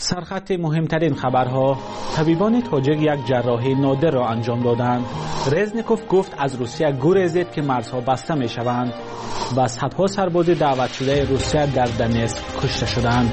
سرخط مهمترین خبرها: طبیبان تاجیک یک جراحی نادر را انجام دادند. رزنیکوف گفت از روسیه گریزید که مرزها بسته می شوند. و صدها سرباز دعوت شده روسیه در دنیسک کشته شدند.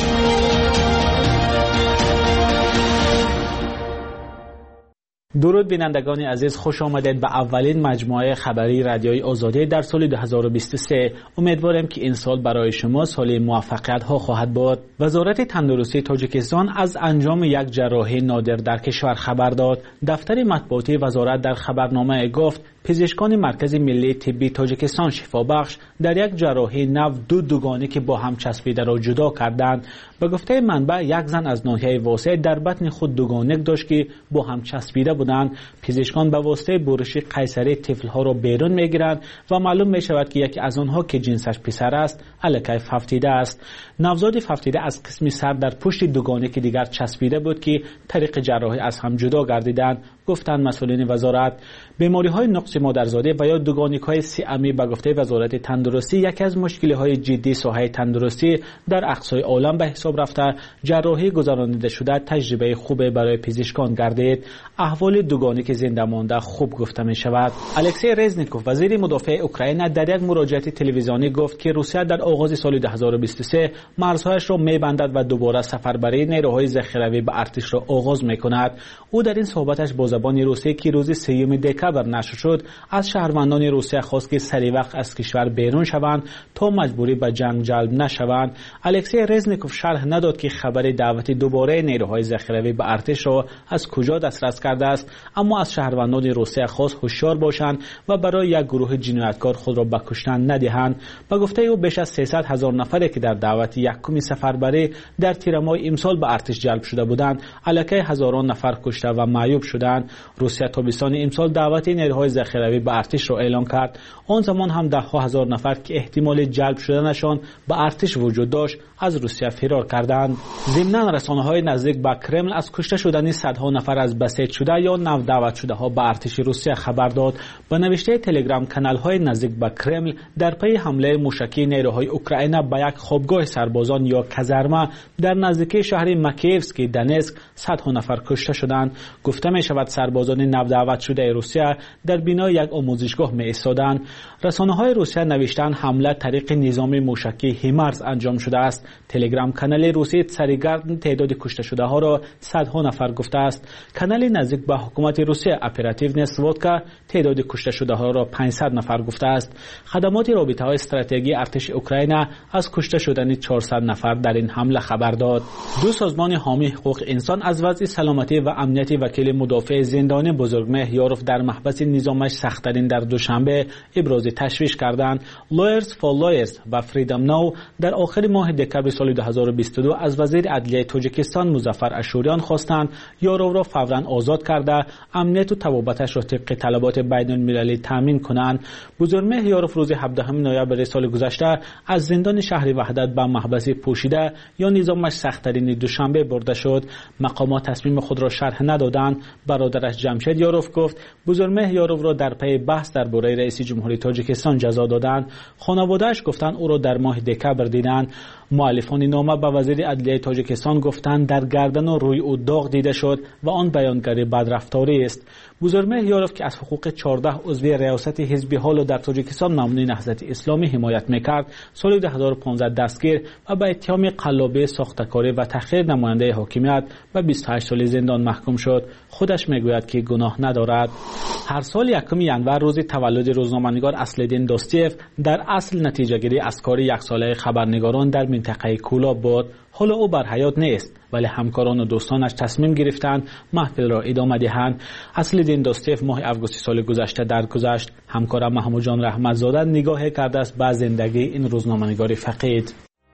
درود بینندگان عزیز، خوش آمدید به اولین مجموعه خبری رادیوی آزادی در سال 2023. امیدوارم که این سال برای شما سال موفقیت ها خواهد بود. وزارت تندرستی تاجیکستان از انجام یک جراحی نادر در کشور خبر داد. دفتر مطبوعاتی وزارت در خبرنامه گفت پزشکان مرکز ملی طبی تاجیکستان شفابخش در یک جراحی نو دوگانه که با هم چسبیده را جدا کردند. به گفته منبع یک زن از ناحیه واسطه در بطن خود دوگانه داشت که با هم چسبیده بودند. پزشکان به واسطه برش قیصری طفل‌ها را بیرون می‌گیرند و معلوم می‌شود که یکی از آنها که جنسش پسر است الکی ففتیده است. نوزاد ففتیده از قسم سر در پشت دوگانه که دیگر چسبیده بود که طریق جراحی از هم جدا گردیدند، گفتند مسئولین وزارت. بیماری‌های نقص مادرزاده و یا دوگانگی‌های سیامی به گفته وزارت تندرستی یکی از مشکل‌های جدی ساحه تندرستی در اقصای عالم به حساب رفته. جراحی گذرانیده شده تجربه خوبی برای پزشکان گردید. احوال دوگانگی زنده مانده خوب گفته می شود. الکسی رزنیکوف وزیر مدافع اوکراین در یک مراجعه تلویزیونی گفت که روسیه در آغاز سال 2023 مرزهایش را می‌بندد و دوباره سفربری نیروهای ذخیروی به ارتش را آغاز می‌کند. او در این صحبتش با زبان روسی که روز 3 دکبر نشر شد از شهروندان روسیه خواست که سریع وقت از کشور بیرون شوند تا مجبوری به جنگ جلب نشوند. الکسی رزنیکوف شرح نداد که خبر دعوت دوباره نیروهای ذخیروی به ارتش را از کجا دسترس کرده است، اما از شهروندان روسیه خواست هوشیار باشند و برای یک گروه جنایتکار خود را به کشتن ندهند. به گفته او بیش از 300,000 نفری که در دعوت یکم سفربری در تیر ماه امسال به ارتش جلب شده بودند الکی هزاران نفر کشته و معیوب شدند. روسیه تابستان امسال دعوت نیروهای ذخیروی به ارتش را اعلام کرد. آن زمان هم ده‌ها هزار نفر که احتمال جلب شدنشان به ارتش وجود داشت از روسیه فرار کردند. ضمناً رسانه‌های نزدیک به کرمل از کشته شدن صدها نفر از بسیج شده یا نو دعوت شده ها به ارتش روسیه خبر داد. به نوشته تلگرام کانال‌های نزدیک به کرمل در پی حمله موشکی نیروهای اوکراین به یک خوابگاه سربازان یا کازارما در نزدیکی شهر مکیوسک دنیسک صدها نفر کشته شدند. گفته می شود سربازان نو دعوت شده روسیه در بینای یک آموزشگاه می ایستادند. رسانه‌های روسیه نوشتند حمله طریق نظام موشکی هیمارس انجام شده است. تلگرام کانال روسی سریگرد تعداد کشته شده ها را صدها نفر گفته است. کانال نزدیک به حکومت روسیه اپراتیو نسوودکا تعداد کشته شده ها را 500 نفر گفته است. خدمات رابطه های استراتژی ارتش اوکراین از کشته شدن 400 نفر در این حمله خبر داد. دو سازمان حامی حقوق انسان از وضع سلامتی و امنیت وکیل مدافع زندانی بزرگمه یاروف در محبس نظامش سخت‌ترین در دوشنبه ابراز تشویش کردند. Lawyers for Lawyers و فریدم ناو در آخر ماه دکبر سال 2022 از وزیر عدلیه تاجیکستان مظفر اشوریان خواستند یاروف را فوراً آزاد کرده امنیت و طبابتش را طبق طلبات بین المللی تامین کنند. بزرگمه یاروف روز 17 نوامبر سال گذشته از زندان شهر وحدت به محبس پوشیده یا نظامش سخت‌ترین دوشنبه برده شد. مقامات تصمیم خود را شرح ندادند. برادرش جمشید یاروف گفت بزرگمه یاروف را در پی بحث درباره رئیس جمهوری تاجیکستان جزا دادند. خانواده‌اش گفتند او را در ماه دکبر دیدند. مؤلفان نامه به وزیر عدلیه تاجیکستان گفتند در گردن و روی او داغ دیده شد و آن بیانگری بدرفتاری است. بزرگمه یاروف که از حقوق 14 عضو ریاست حزب حال در تاجیکستان ممنوع نهضت اسلامی حمایت میکرد سال 2015 دستگیر و به اتهام قلابی ساختکاری و تحقیر نماینده حاکمیت به 28 سال زندان محکوم شد. خودش میگوید که گناه ندارد. هر سال 1 ژانویه روز تولد روزنامه‌نگار اصل‌الدین دوستیف در اصل نتیجه‌گیری از کار یک ساله خبرنگاران در منطقه کولاب بود. حالا او بر حیات نیست ولی همکاران و دوستانش تصمیم گرفتند محفل را ادامه دهند. اصل‌الدین دوستیف ماه آگوست سال گذشته درگذشت. همکارم محمود جان رحمتزاده نگاه کرده است به زندگی این روزنامه‌نگار فقید.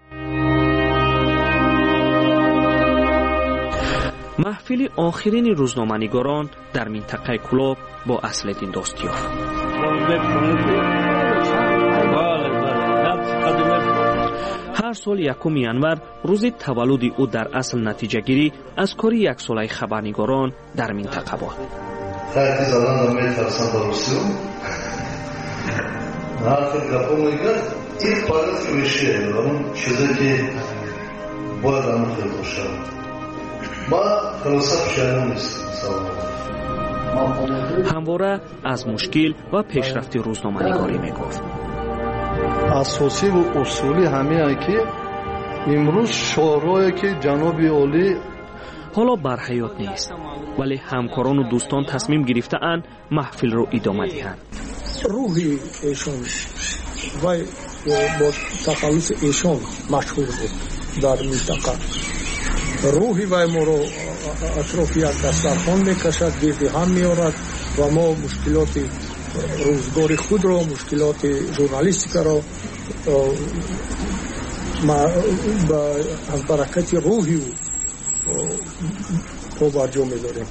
محفل آخرین روزنامه‌نگاران در منطقه کولاب با اصل‌الدین دوستیف. هر سال 1 ژانویه روز تولد او در اصل نتیجه گیری از کاری یک ساله خبرنگاران در منطقه بود. Herkes alandan metrafsan doğrusu. Ne yaptık kapımıyla ilk parası bir şey. Onun şuradaki باید همون خیلی خوشم ما خلاصه پشیمون نیستم. همواره از مشکل و پیشرفت روزنامه‌نگاری میگفت. اساسی و اصولی همینه که امروز شورایی که جناب عالی حالا بر حیات نیست، ولی همکاران و دوستان تصمیم گرفته‌اند محفل رو ادامه دهند. روحی ایشان و با تخلص ایشان مشهور بود در منطقه. روحی وای ما رو اطراف یک دسترخوان میکشد، گرد هم میارد و ما مشکلات روزگار خود را، مشکلات ژورنالیستیک را از برکت روحی توجه می‌داریم.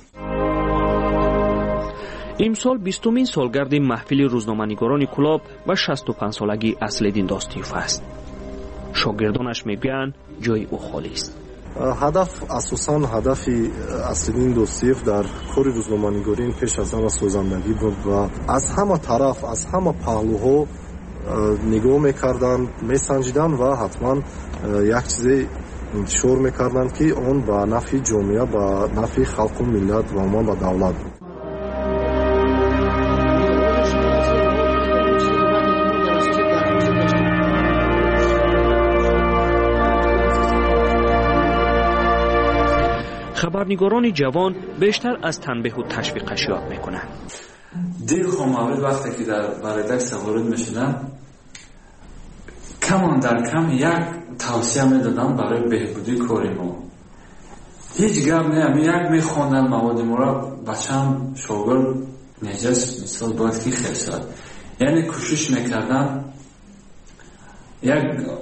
امسال 20مین سالگرد محفل روزنامه‌نگاران کلاب و 65 سالگی اصل‌الدین داستیوف است. شاگردانش میگویند جای او خالی است. هدف اساساً هدف اصل‌الدین داستیوف در کار روزنامه‌نگاری پیش از همه سازندگی بود و از همه طرف از همه پهلوها نگاه می‌کردند، می‌سنجیدند و حتما یک چیزی انتشار می‌کردند که آن به نفع جامعه، به نفع خلق و ملت و عموما به دولت بود. خبرنگاران جوان بیشتر از تنبیه و تشویقش یاد میکنند. دیر خاموید وقتی که در ردکس وارد میشدم کمان در کم یک توصیه میدادم برای بهبودی کار ما. هیچ گپ نیم، یک میخوندن مواد ما را بچم شاگرد نجس مثال باید که خیلی شد، یعنی کوشش میکردم یک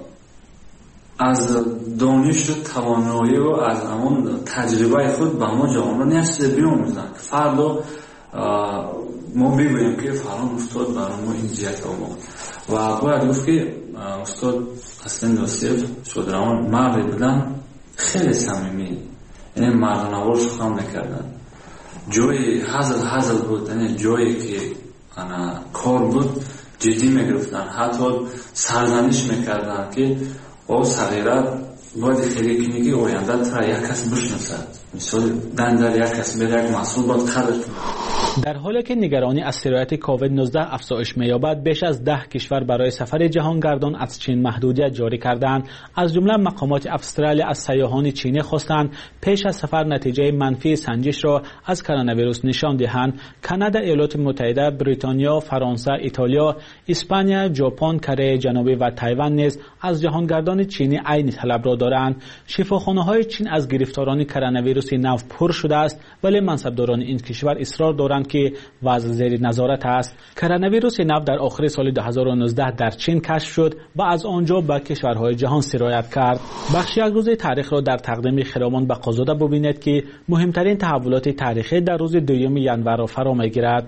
از دانش و توانایی و از همون تجربه خود به ما جوانان نیست بیاموزن که فردا ما بگوییم که فلان استاد برای ما این جهت آمد. و باید گفت که استاد اصلا داستیوف شادروان مرد بودن خیلی صمیمی، یعنی مردانوار سخن میکردن، جای هزل بود، یعنی جایی که کار بود جدی میگرفتن، حتی سرزنش میکردن که او صغیرت باید خیلی کنی که آینده ترا یک کس بشناسد، مثال دندر یک کس بر یک محصول باید قدر کنه. در حالی که نگرانی از سرایت کووید 19 افزایش می‌یابد، بیش از 10 کشور برای سفر جهانگردان از چین محدودیت جاری کردند. از جمله مقامات استرالیا از سیاحان چینی خواستند پیش از سفر نتیجه منفی سنجش را از کرونا ویروس نشان دهند. کانادا، ایالات متحده، بریتانیا، فرانسه، ایتالیا، اسپانیا، ژاپن، کره جنوبی و تایوان نیز از جهانگردان چینی عین طلب را دارند. شفاخانه‌های چین از گرفتاران کرونا ویروس نو پر شده است، ولی منصبداران این کشور اصرار دارند که وضع زیر نظارت است. کرونا ویروس نو در آخر سال 2019 در چین کشف شد و از آنجا به کشورهای جهان سرایت کرد. بخشی از روز تاریخ را در تقدیم خرامان بقازاده ببینید که مهمترین تحولات تاریخی در روز 2 ژانویه را فرا می‌گیرد.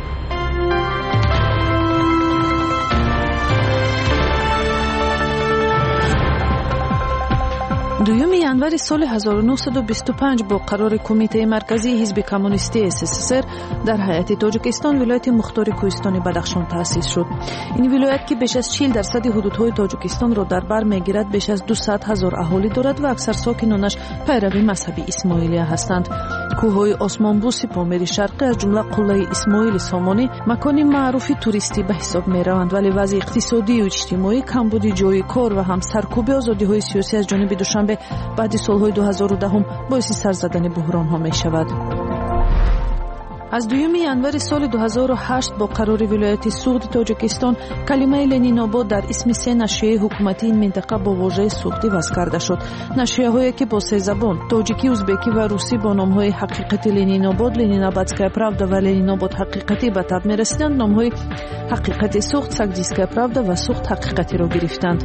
2 январи соли 1925 бо қарори кумитаи марказии ҳизби коммунистии СССР дар ҳайати тоҷикистон вилояти мухтори кӯҳистони Бадахшон таъсис шуд. ин вилоят ки беш аз 40% ҳудудҳои Тоҷикистонро дар бар мегирад, беш аз 200,000 аҳолӣ дорад ва аксар сокинонаш пайрави мазҳаби исмоилия ҳастанд. кӯҳҳои осмонбӯси помири шарқӣ аз ҷумла қуллаи Исмоили Сомонӣ макони маъруфи туристӣ ба ҳисоб мераванд, вале вазъи иқтисодию иҷтимоӣ, камбуди ҷойи кор ва ҳам саркӯби озодиҳои сиёсӣ аз ҷониби Душанбе баъди солҳои 2010 боиси сарзадани буҳронҳо мешавад. аз 2 январи соли 2008 бо қарори вилояти суғди Тоҷикистон калимаи Ленинобод дар исми се нашрияи ҳукуматии ин минтақа бо вожаи суғдӣ вазъ карда шуд. нашрияҳое ки бо се забон тоҷикӣ, узбекӣ ва русӣ бо номҳои ҳақиқати Ленинобод, Ленинобадская правда ва Ленинобод ҳақиқатӣ ба таб мерасиданд, номҳои ҳақиқати суғд, Сагдийская правда ва суғд ҳақиқатиро гирифтанд.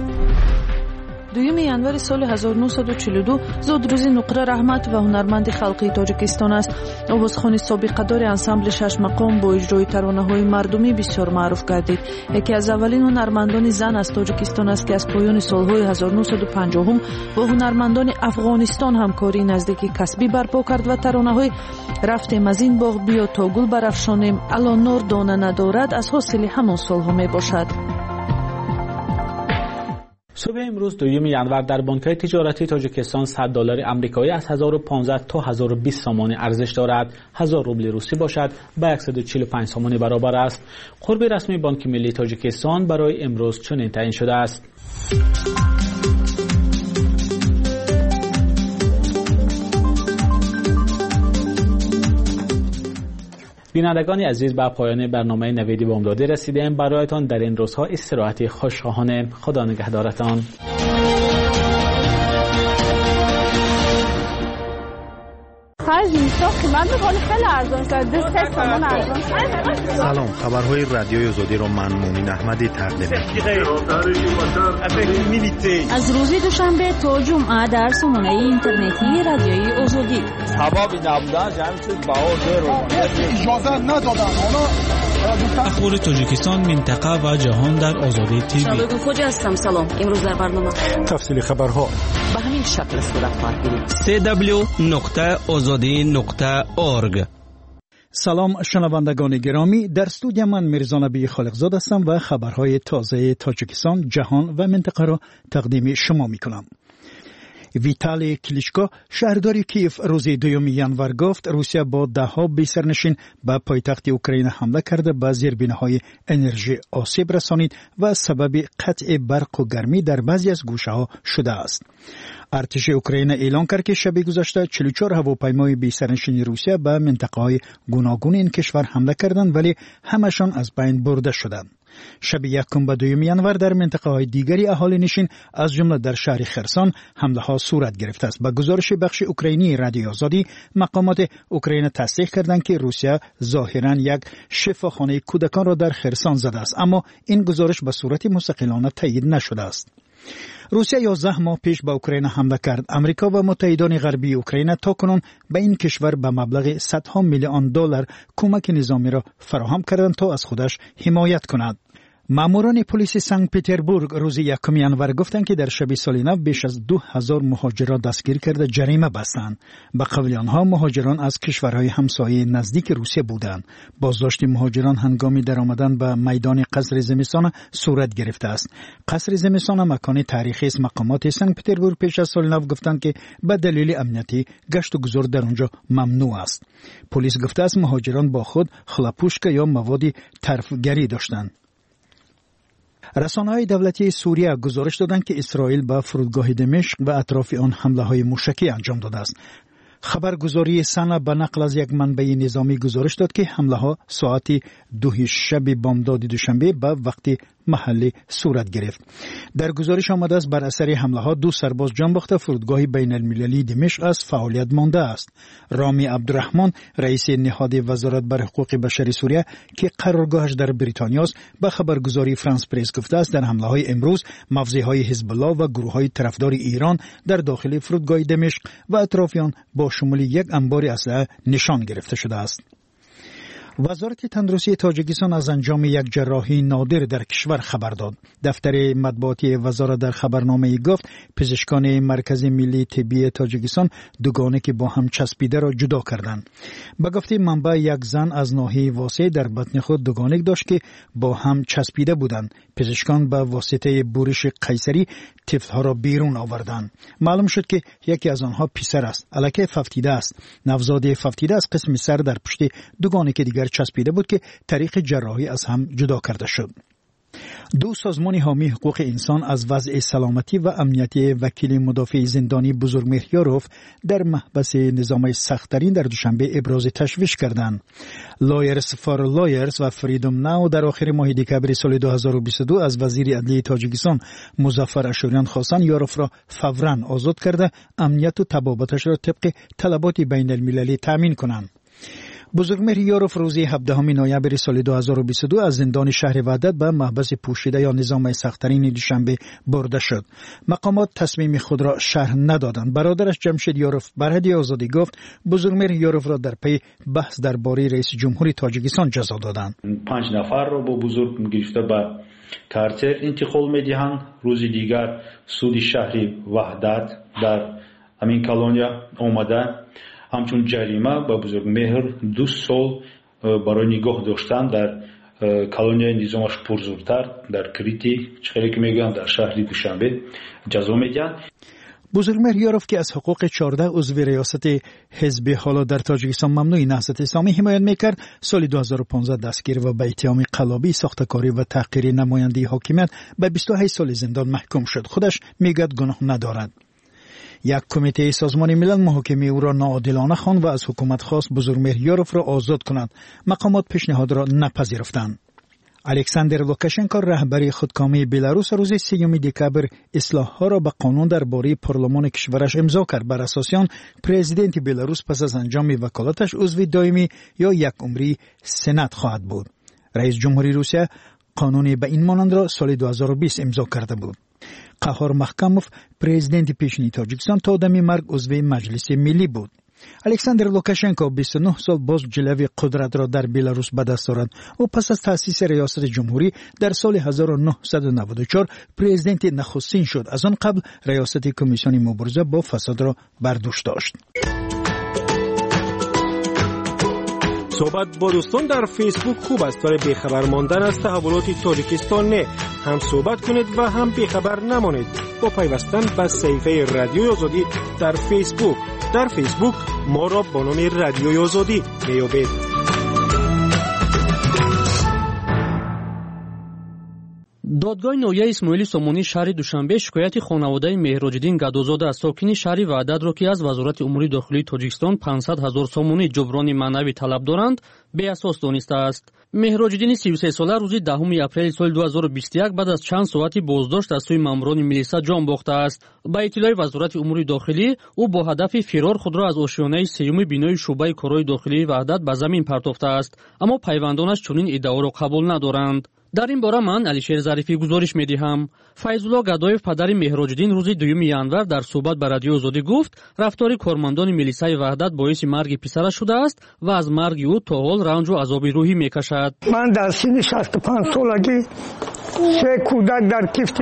2 январи соли 1942 зодрӯзи Нуқра Раҳмат ва ҳунарманди халқии Тоҷикистон аст. овозхони собиқадори ансамбли Шашмақом бо иҷрои таронаҳои мардумӣ бисёр маъруф гардид. яке аз аввалин ҳунармандони зан аз Тоҷикистон аст ки аз поёни солҳои 1950 бо ҳунармандони Афғонистон ҳамкории наздикӣ касбӣ барпо кард ва таронаҳои рафтем аз ин боғ биё то гул барафшонем, алон нор дона надорад аз ҳосили ҳамон солҳо мебошад. صبح امروز دوم ینور در بانک‌های تجارتی تاجیکستان $100 آمریکایی از 1015 تا 1020 سامانی ارزش دارد. 1000 روبل روسی باشد با 145 سامانی برابر است. قرب رسمی بانک ملی تاجیکستان برای امروز چنین تعیین شده است. بینندگان عزیز، به پایان برنامه نویدی بامدادی رسیدیم. برایتان در این روزها استراحتی خوشخواهانه. خدا نگهدارتان. سلام، خبرهای رادیوی آزادی را من مومن احمدی تقدیم می‌کنم. از روز دوشنبه تا جمعه در سامانه اینترنتی رادیوی آزادی. سبب نبودن جمعیت اجازه ندادن. اخبار تاجیکستان، منطقه و جهان در آزادی تیوی. شالوگو خوجا هستم. سلام. امروز در برنامه تفصیل خبرها به همین شکل صورت خواهد گرفت. www.azadi.org. سلام شنوندگان گرامی، در استودیو من میرزا نبی خالقزاد هستم و خبرهای تازه تاجیکستان، جهان و منطقه را تقدیم شما میکنم. ویتالی کلیچکو شهردار کیف روز 2 ینور گفت روسیه با دهها بی‌سرنشین به پایتخت اوکراین حمله کرده، به زیربناهای انرژی آسیب رسانید و سبب قطع برق و گرمی در بعضی از گوشه‌ها شده است. ارتش اوکراین اعلام کرد که شب گذشته 44 هواپیمای بی‌سرنشین روسیه به منطقه‌های گوناگون این کشور حمله کردند، ولی همشان از بین برده شدند. شب 1 ینور در منطقه های دیگری اهالی نشین از جمله در شهر خرسان حمله ها صورت گرفته است. با گزارش بخش اوکراینی رادیو آزادی، مقامات اوکراین تصدیق کردند که روسیه ظاهراً یک شفاخانه کودکان را در خرسان زده است، اما این گزارش به صورت مستقلانه تایید نشده است. روسیه 11 ماه پیش به اوکراین حمله کرد. امریکا و متحدان غربی اوکراین تاکنون به این کشور به مبلغ صدها میلیون دلار کمک نظامی را فراهم کردند تا از خودش حمایت کند. ماموران پلیس سنت پتربورگ روز 1 ینور گفتند که در شب سال نو بیش از 2000 مهاجر را دستگیر کرده جریمه بستند. به قول آنها مهاجران از کشورهای همسایه نزدیک روسیه بودند. بازداشت مهاجران هنگامی درآمدن به میدان قصر زمستان صورت گرفته است. قصر زمستان مکان تاریخی است. مقامات سنت پتربورگ پیش از سال نو گفتند که به دلیل امنیتی گشت و گذار در آنجا ممنوع است. پلیس گفته است مهاجران با خود خلاپوشک یا مواد طرفگری داشتند. رسانه‌های دولتی سوریه گزارش دادند که اسرائیل به فرودگاه دمشق و اطراف آن حمله‌های موشکی انجام داده است. خبرگزاری سنا به نقل از یک منبع نظامی گزارش داد که حمله‌ها ساعت 2 شب بامداد دوشنبه به وقت محلی صورت گرفت. در گزارش آمده است بر اثر حمله‌ها 2 سرباز جان باخته. فرودگاه بین المللی دمشق از فعالیت مانده است. رامی عبدالرحمن رئیس نهاد وزارت بر حقوق بشر سوریه که قرارگاهش در بریتانیا است به خبرگزاری فرانس پرس گفته است در حمله‌های امروز مفزیهای حزب الله و گروه‌های طرفدار ایران در داخل فرودگاه دمشق و اطراف آن با شمول یک انبار اسلحه نشان گرفته شده است. وزارت تندرستی تاجیکستان از انجام یک جراحی نادر در کشور خبر داد. دفتر مطبوعاتی وزارت در خبرنامه گفت پزشکان مرکز ملی طبی تاجیکستان دوگانه که با هم چسبیده را جدا کردند. به گفته منبع یک زن از ناحیه واسه در بطن خود دوگانه داشت که با هم چسبیده بودند. پزشکان به واسطه بورش قیصری طفل‌ها را بیرون آوردند. معلوم شد که یکی از آنها پسر است. الکی ففتیده است. نوزاد ففتیده از قسم سر در پشت دوگانه که دیگر چسبیده بود که طریق جراحی از هم جدا کرده شد. 2 سازمان حامی حقوق انسان از وضع سلامتی و امنیتی وکیل مدافع زندانی بزرگمهر یاروف در محبس نظامی سخت‌ترین در دوشنبه ابراز تشویش کردند. لایرز فار لایرز و فریدم ناو در آخر ماه دکامبر سال 2022 از وزیر عدلیه تاجیکستان مظفر اشوریان خواستند یاروف را فوراً آزاد کرده امنیت و تبابتش را طبق طلبات بین المللی تامین کنند. بزرگمهر یاروف روز 17 نوامبر سال 2022 از زندان شهر وحدت به محبس پوشیده یا نظام سخت‌ترین دوشنبه برده شد. مقامات تصمیم خود را شرح ندادند. برادرش جمشید یاروف بر رادیو آزادی گفت بزرگمهر یاروف را در پی بحث درباره رئیس جمهوری تاجیکستان جزا دادند. 5 نفر را با بزرگ گرفته به کارتر انتقال می‌دهند. روز دیگر سود شهری وحدت در همین کالونیا آمده همچون جریمه با بزرگمهر 2 سال برای نگاه داشتن در کالونیای نظامش پرزورتر در کریتی چخیلی که میگن در شهر دوشنبه جزا میدن. بزرگمهریارov که از حقوق 14 عضو ریاست حزب حالا در تاجیکستان ممنوع نهضت اسلامی حمایت میکرد، سال 2015 دستگیر و به اتهام قلابی، ساختکاری و تحقیر نماینده حاکمیت به 28 سال زندان محکوم شد. خودش میگد گناه ندارد. یک کمیته سازمان ملل محاکمه او را ناعادلانه خواند و از حکومت خواست بزرگمهریارov را آزاد کند. مقامات پیشنهاد را نپذیرفتند. الکساندر لوکاشنکو رهبری خودکامه بلاروس روز 3 دکبر اصلاح‌ها را به قانون درباره پارلمان کشورش امضا کرد. بر اساس آن پرزیدنت بلاروس پس از انجام وکالتش عضو دائمی یا یک عمری سنات خواهد بود. رئیس جمهوری روسیه قانون به این مانند را سال 2020 امضا کرده بود. قهار محکموف پرزیدنت پیشینی تاجیکستان تا دم مرگ عضو مجلس ملی بود. الکساندر لوکاشنکو 29 سال باز جلوی قدرت را در بلاروس به دست آورد. او پس از تأسیس ریاست جمهوری در سال 1994 پرزیدنت نخستین شد. از آن قبل ریاست کمیسیون مبارزه با فساد را بر دوش داشت. صحبت با دوستان در فیسبوک خوب است ولی بیخبر ماندن از تحولات تاجیکستان نه. هم صحبت کنید و هم بیخبر نمانید با پیوستن به صفحه رادیوی آزادی در فیسبوک. در فیسبوک ما را با نام رادیوی آزادی میابید. دادگاه نویه اسماعیل سامونی شهر دوشنبه شکایت خانواده مهراجدین گدوزاده از ساکنین شهر وحدت را که از وزارت امور داخلی تاجیکستان 500,000 سامونی جبران معنوی طلب دارند به اساس دانسته است. مهراجدین 33 ساله روز 10 اپریل سال 2021 بعد از چند ساعتی بازداشت از سوی ماموران میلیسا جان باخته است. با اطلاع وزارت امور داخلی او با هدف فرار خود را از آشیانه سیوم بینای شعبه کارهای داخلی وحدت به زمین پرتافته است، اما پیوندانش چنین ادعا را قبول ندارند. در این باره من علیشیر ظریفی گزارش میدهم. فیض‌الله گدایف پدر مهراجدین روز 2 ینور در صحبت با رادیو آزادی گفت رفتار کارمندان میلیسای وحدت باعث مرگ پسرش شده است و از مرگ او تا حال رنج و عذاب روحی میکشد. من در سن 65 سالگی 3 کودک در کیفت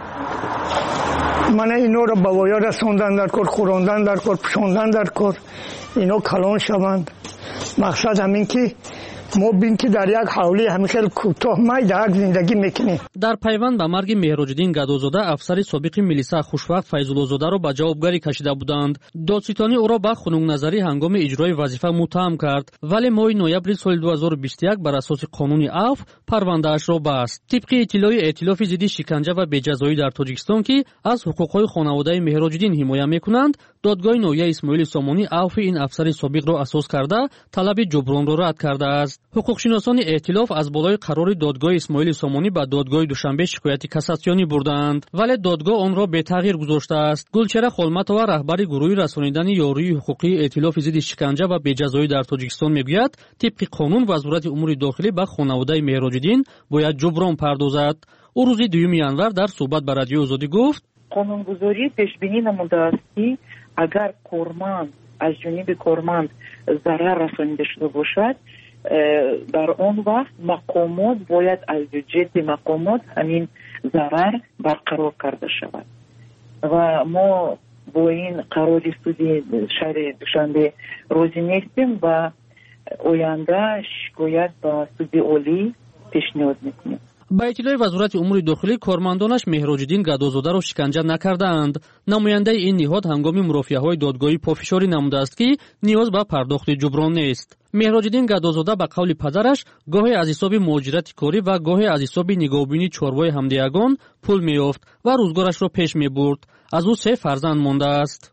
من اینا را به وایا رساندن در کار، خوراندن در کار، پوشاندن در کار، اینا کلان شوند. مقصد همین که ما بین که در یک حوله همین خیلی کوتاه درک زندگی میکنیم. در پیوند به مرگ مهراجدین گدوزاده افسر سابق میلیسا خوشوقت فیض‌الله زاده را به جوابگری کشیده بودند. دادستانی او را به خنک نظری هنگام اجرای وظیفه متهم کرد، ولی ماه نوامبر سال 2021 بر اساس قانون عفو پرونده‌اش را بست. طبق اطلاع ائتلاف ضد شکنجه و بی‌جزایی در تاجیکستان که از حقوق‌های خانواده مهراجدین حمایت میکنند، دادگاه نویه اسماعیل سامونی عفو این افسر سابق را اساس کرده طلب جبران را رد کرده است. حقوقشناسان ائتلاف از بالای قرار دادگاه اسماعیل سامونی به دادگاه دوشنبه شکایت کاساسیونی بردند، ولی دادگاه آن را به تغییر گذاشته است. گلچهره خولمتова رهبر گروه رسانیدن یاروی حقوقی ائتلاف ضد شکنجه و بی‌جزایی در تاجیکستان میگوید طبق قانون وزارت امور داخلی به خانواده مهراجدین باید جبران پردازد. او روز 2 ینور در صحبت با رادیو آزادی گفت قانونگذاری پیش بینی نموده است که اگر کارمند از جانب کارمند ضرر رسانیده شده باشد در آن وقت مقامات باید از جد مقامات همین ضرر برقرار کرده شود و ما با این قرار سودی شهر دوشنبه راضی نیستیم و آینده شکایت با سود عالی پیشنهاد میکنیم. با اطلاع وزارت امور داخلی کارمندانش مهراجدین گدوزاده را شکنجه نکردند. نماینده این نهاد هنگام مرافعه‌های دادگاهی پافشاری نموده است که نیاز به پرداخت جبران نیست. مهراجدین گدوزاده به قول پدرش گاهی از حساب مهاجرت کاری و گاهی از حساب نگاهبینی چاروای همدیگان پول می‌یافت و روزگارش را پیش می‌برد. از او 3 فرزند مانده است.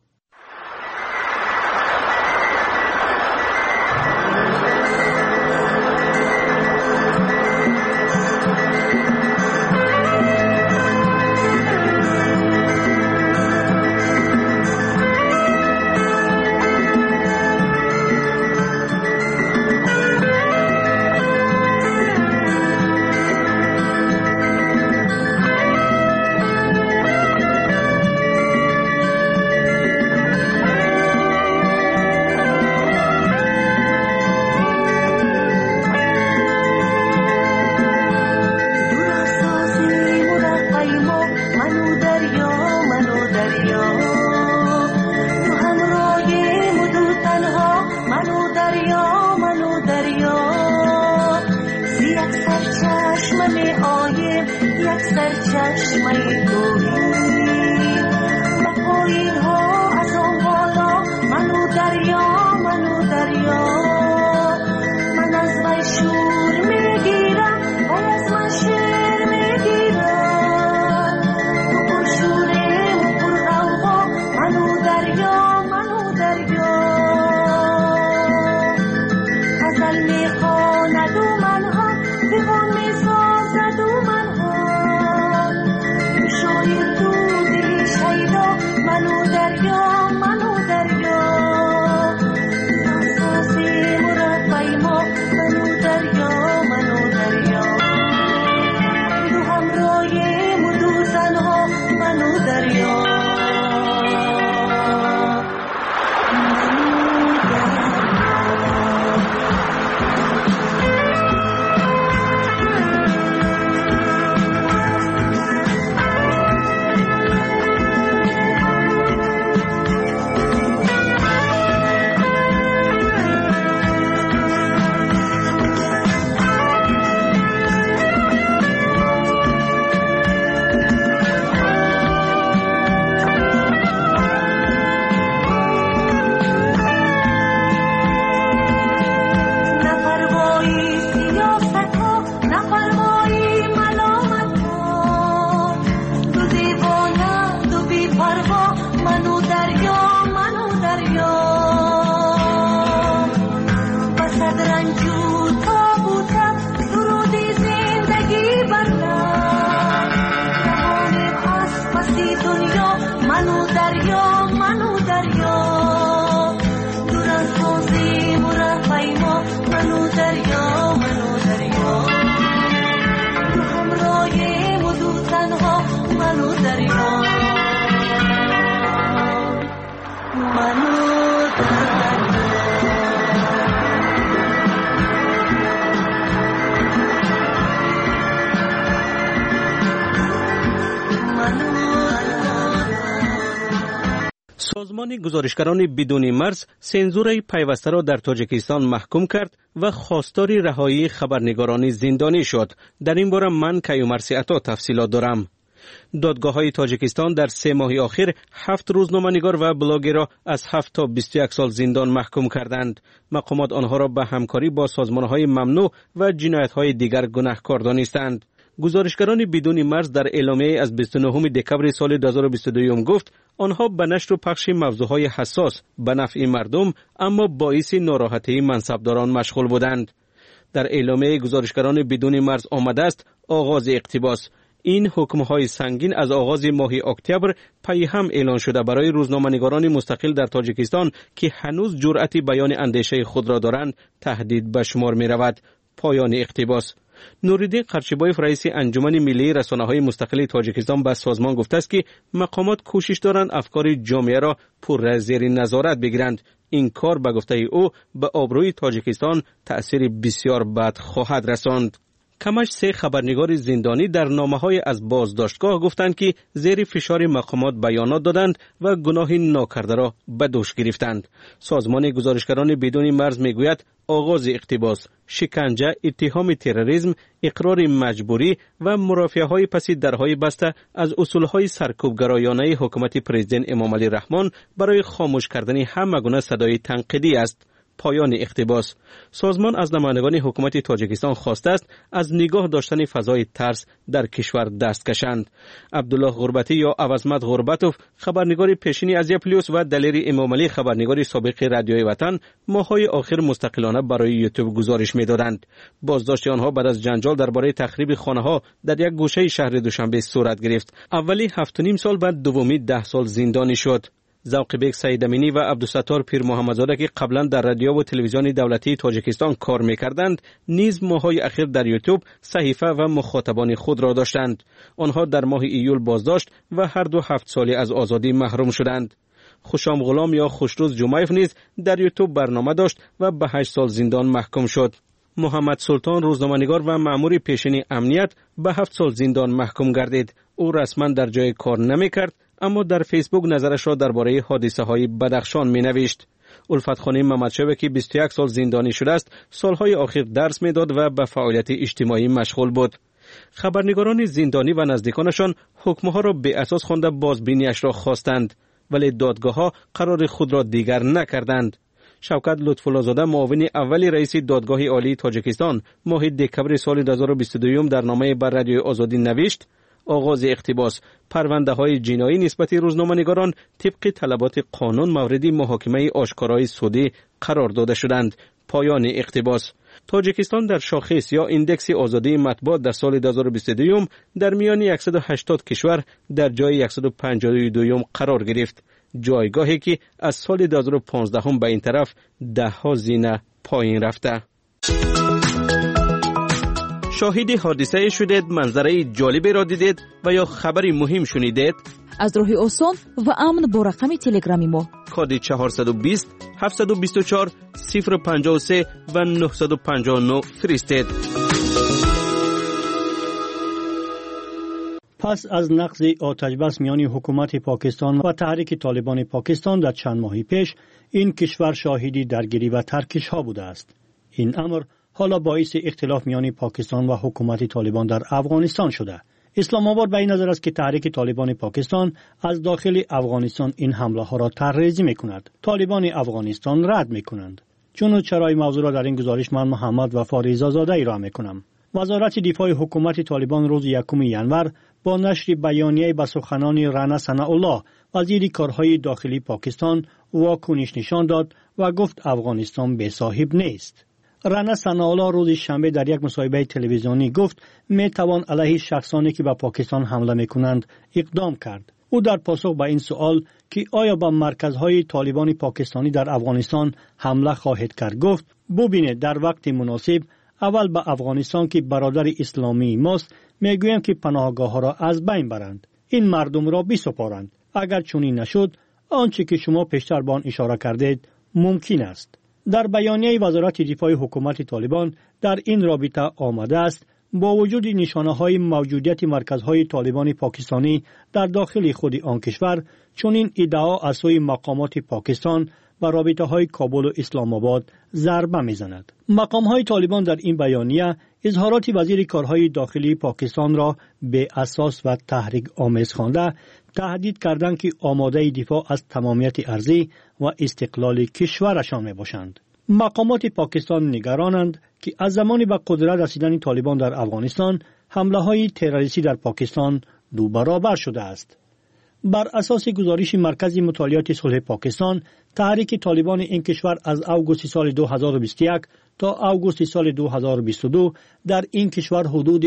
سرچشمه توهی و پایین ها از آن بالا منو دریا من از وی شور میگیرم و از من شیر میگیرم تو پر شوریم و پر غوغا منو دریا غزل میخواند و من هم دیوان میسازد و من هم شاید تو دلی شیدا منو دریا ناسازی مرفعی ما منو دریا دو همراهیم و دو زنها منو دریا سازمان گزارشگران بدون مرز سنزور پیوسته را در تاجیکستان محکوم کرد و خواستار رهایی خبرنگاران زندانی شد. در این باره من کیومرثی عطا تفصیلات دارم. دادگاه‌های تاجیکستان در 3 ماه اخیر 7 روزنامه‌نگار و بلاگر را از 7 تا 21 سال زندان محکوم کردند. مقامات آنها را به همکاری با سازمان‌های ممنوع و جنایت‌های دیگر گناهکار دانستند. گزارشگران بدون مرز در اعلامیه از 29 دکمبر سال 2022 گفت آنها به نشر و پخش موضوعهای حساس به نفع مردم اما باعث ناراحتی منصبداران مشغول بودند. در اعلامیه گزارشگران بدون مرز آمده است آغاز اقتباس. این حکم‌های سنگین از آغاز ماه اکتبر پی هم اعلان شده برای روزنامه‌نگاران مستقل در تاجیکستان که هنوز جرأت بیان اندیشه خود را دارند تهدید به شمار می‌رود. پایان اقتباس. نوریدین قرچبایف رئیس انجمن ملی رسانه‌های مستقل تاجیکستان به سازمان گفته است که مقامات کوشش دارند افکار جامعه را پر زیر نظارت بگیرند. این کار به گفته او به آبروی تاجیکستان تأثیر بسیار بد خواهد رساند. کمش 3 خبرنگار زندانی در نامه‌های از بازداشتگاه گفتند که زیر فشار مقامات بیانات دادند و گناه ناکرده را به دوش گرفتند. سازمان گزارشگران بدون مرز میگوید آغاز اقتباس، شکنجه، اتهام تروریسم، اقرار مجبوری و مرافعه‌های پس درهای بسته از اصولهای سرکوبگرایانه حکومت پرزیدنت امامعلی رحمان برای خاموش کردن همه گونه صدای تنقیدی است. پایان اقتباس. سازمان از نمایندگان حکومت تاجیکستان خواسته است از نگاه داشتن فضای ترس در کشور دست کشند. عبدالله غربتی یا عوضمت غربتوف خبرنگار پیشین ازیا پلیوس و دلیر امامعلی خبرنگار سابق رادیوی وطن ماه‌های آخر مستقلانه برای یوتیوب گزارش می‌دادند. بازداشت آنها بعد از جنجال درباره تخریب خانه‌ها در یک گوشه شهر دوشنبه صورت گرفت. اولی 7.5 سال بعد دومی 10 سال زندانی شد. ذوق بیگ سعید امینی و عبدالستار پیر محمدزاده که قبلا در رادیو و تلویزیون دولتی تاجیکستان کار می‌کردند نیز ماه‌های اخیر در یوتیوب صحیفه و مخاطبان خود را داشتند. آنها در ماه ایول بازداشت و هر دو 7 سالی از آزادی محروم شدند. خوشام غلام یا خوشروز جمعیف نیز در یوتیوب برنامه داشت و به 8 سال زندان محکوم شد. محمد سلطان روزنامه‌نگار و مأمور پیشین امنیت به 7 سال زندان محکوم گردید. او رسما در جای کار نمی‌کرد اما در فیسبوک نظرش را درباره حادثه‌های بدخشان می‌نوشت. الفت خانی محمدشاه که 21 سال زندانی شده است، سالهای آخر درس می‌داد و به فعالیت اجتماعی مشغول بود. خبرنگاران زندانی و نزدیکانشان حکمها را به اساس خوانده بازبینیش را خواستند، ولی دادگاه‌ها قرار خود را دیگر نکردند. شوکت لطف‌الله‌زاده معاون اول رئیس دادگاه عالی تاجیکستان ماه دکمبر سال 2022 در نامه بر رادیوی آزادی نوشت آغاز اقتباس پرونده‌های جنایی نسبت روزنامه‌نگاران طبق طلبات قانون مورد محاکمه آشکارای سودی قرار داده شدند. پایان اقتباس. تاجیکستان در شاخص یا ایندکس آزادی مطبوعات در سال 2022 در میان 180 کشور در جای 152 قرار گرفت، جایگاهی که از سال 2015 به این طرف 10 زینه پایین رفته. شاهد حادثه شدید، منظره جالبی را دیدید و یا خبری مهم شنیدید؟ از راه آسان و امن با رقم تلگرامی ما کد 420 724 053 و 959 فرستید. پس از نقض آتش‌بس میان حکومت پاکستان و تحریک طالبان پاکستان در چند ماه پیش، این کشور شاهدی درگیری و ترکش ها بوده است. این امر حالا باعث اختلاف میان پاکستان و حکومت طالبان در افغانستان شده. اسلام آباد به این نظر است که تحریک طالبان پاکستان از داخل افغانستان این حمله ها را طرح‌ریزی می‌کند. طالبان افغانستان رد می‌کنند. چون چرای موضوع را در این گزارش من محمد وفا رضازاده ارائه می‌کنم. وزارت دفاع حکومت طالبان روز 1 ژانویه با نشر بیانیه به سخنان رانا ثناءالله وزیر کارهای داخلی پاکستان واکنش نشان داد و گفت افغانستان بی صاحب نیست. رانا ثناءالله روز شنبه در یک مصاحبه تلویزیونی گفت می توان علیه شخصانی که به پاکستان حمله میکنند اقدام کرد. او در پاسخ به این سوال که آیا به مرکزهای طالبان پاکستانی در افغانستان حمله خواهد کرد گفت ببینید در وقت مناسب اول به افغانستان که برادر اسلامی ماست میگویم که پناهگاه ها را از بین برند، این مردم را بسپارند. اگر چنین نشد آنچه که شما پیشتر به آن اشاره کردید ممکن است. در بیانیه وزارت دفاع حکومت طالبان در این رابطه آمده است با وجود نشانه های موجودیت مرکزهای طالبان پاکستانی در داخل خود آن کشور، چون این ادعا از سوی مقامات پاکستان و رابطه های کابل و اسلام آباد ضربه میزند. مقام های طالبان در این بیانیه اظهارات وزیر کارهای داخلی پاکستان را به اساس و تحریک آمیز خوانده تهدید کردند که آماده دفاع از تمامیت ارضی و استقلال کشورشان می باشند. مقامات پاکستان نگرانند که از زمانی به قدرت رسیدن طالبان در افغانستان حمله های تروریستی در پاکستان 2 برابر شده است. بر اساس گزارش مرکز مطالعات صلح پاکستان، تحریک طالبان این کشور از اوگوست سال 2021 تا اوگوست سال 2022 در این کشور حدود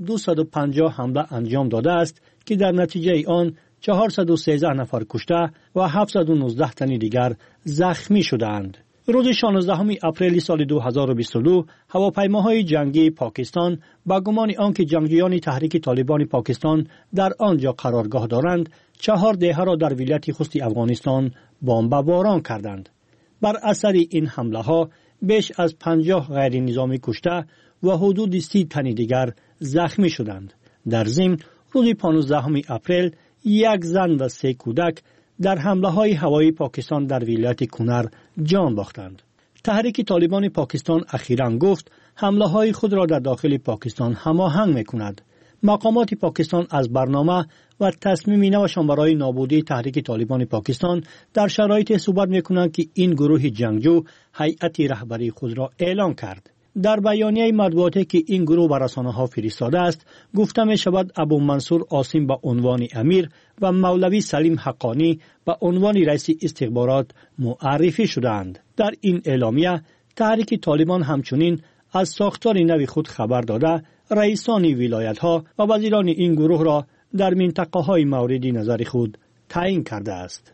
250 حمله انجام داده است که در نتیجه آن 413 نفر کشته و 719 تن دیگر زخمی شدند. روز 16 اپریل سال 2022 هواپیماهای جنگی پاکستان با گمان آنکه جنگجویان تحریک طالبان پاکستان در آنجا قرارگاه دارند 4 دهه را در ولایت خوست افغانستان بمباران کردند. بر اثر این حمله ها بیش از 50 غیر نظامی کشته و حدود 30 تن دیگر زخمی شدند. در ضمن روز 15 اپریل 1 زن و 3 کودک در حمله های هوایی پاکستان در ولایت کنر جان باختند. تحریک طالبان پاکستان اخیراً گفت حمله های خود را در داخل پاکستان هماهنگ می‌کند. مقامات پاکستان از برنامه و تصمیم نوشان برای نابودی تحریک طالبان پاکستان در شرایط صحبت می‌کنند که این گروه جنگجو هیئت رهبری خود را اعلان کرد. در بیانیه مطبوعاتی که این گروه به رسانه‌ها فرستاده است گفته می‌شود ابو منصور عاصم به عنوان امیر و مولوی سلیم حقانی به عنوان رئیس استخبارات معرفی شدند. در این اعلامیه تحریک طالبان همچنین از ساختار نو خود خبر داده رئیسان ولایت‌ها و وزیران این گروه را در منطقه‌های مورد نظر خود تعیین کرده است.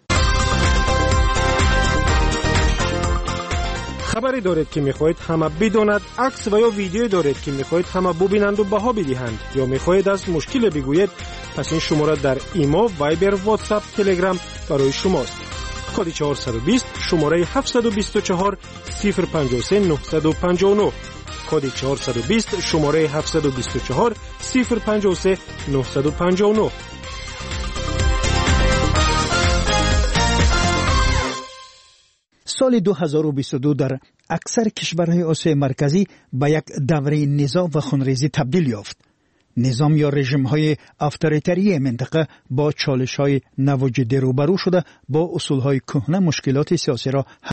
خبری دارید که میخواهید همه بداند، عکس و یا ویدیو دارید که میخواهید همه ببینند و بها بدهند، یا میخواهید از مشکل بگویید، پس این شماره در ایما، وایبر، واتساپ، تلگرام برای شماست. کد 420 شماره 724 053 959 کد 420 شماره 724 053 959. سال 2022 در اکثر کشورهای آسیای مرکزی به یک دوره نزاع و خونریزی تبدیل یافت. نظام یا رژیم های افطاریتری منطقه با چالش های نو و جدی روبرو شده با اصول های کهنه مشکلات سیاسی را